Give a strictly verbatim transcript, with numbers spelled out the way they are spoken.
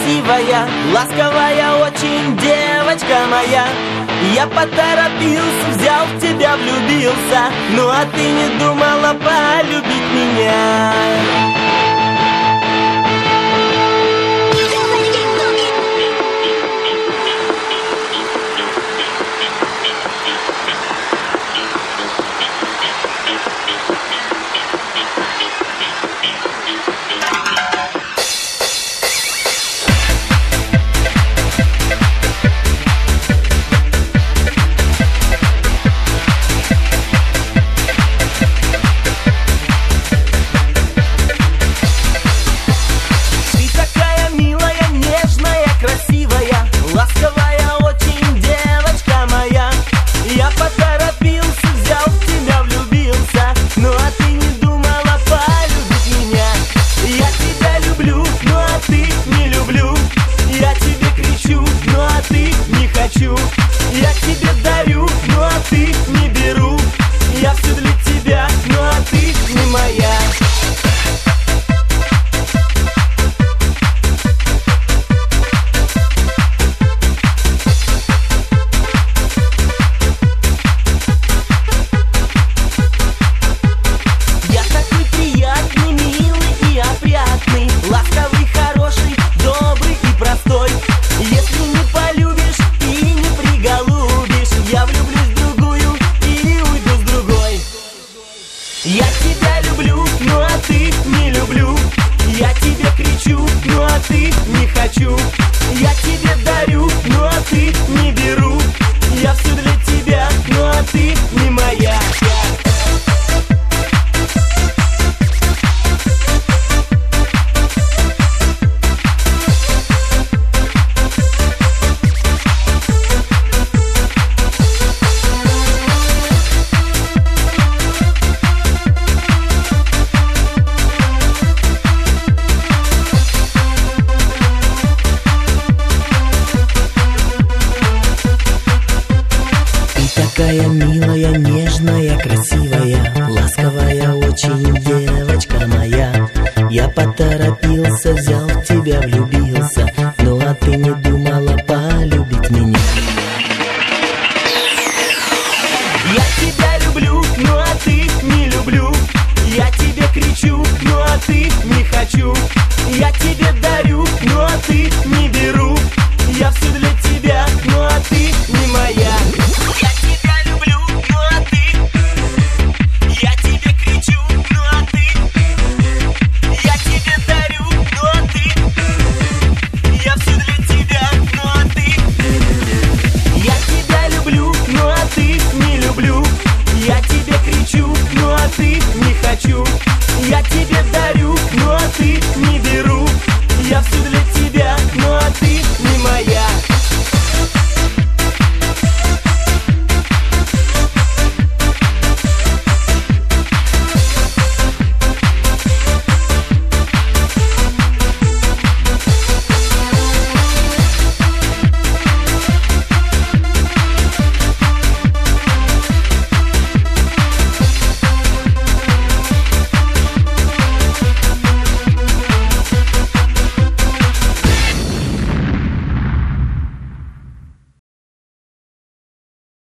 красивая, ласковая очень девочка моя. Я поторопился, взял в тебя, влюбился. Ну а ты не думала полюбить меня? Я тебе дарю, ну а ты не беру. Я все для тебя, ну а ты не моя. Я такой приятный, милый и опрятный, ласковый, хороший, добрый и простой. Если не полюбишь и не приголубишь, я влюблюсь в другую и уйду с другой. Я тебя люблю, ну а ты не люблю. Я тебе кричу, ну а ты не хочу. Я тебе дарю, ну а ты не беру. Я все для тебя, ну а ты не моя. Такая милая, нежная, красивая, ласковая очень девочка моя. Я поторопился, взял в тебя, влюбился.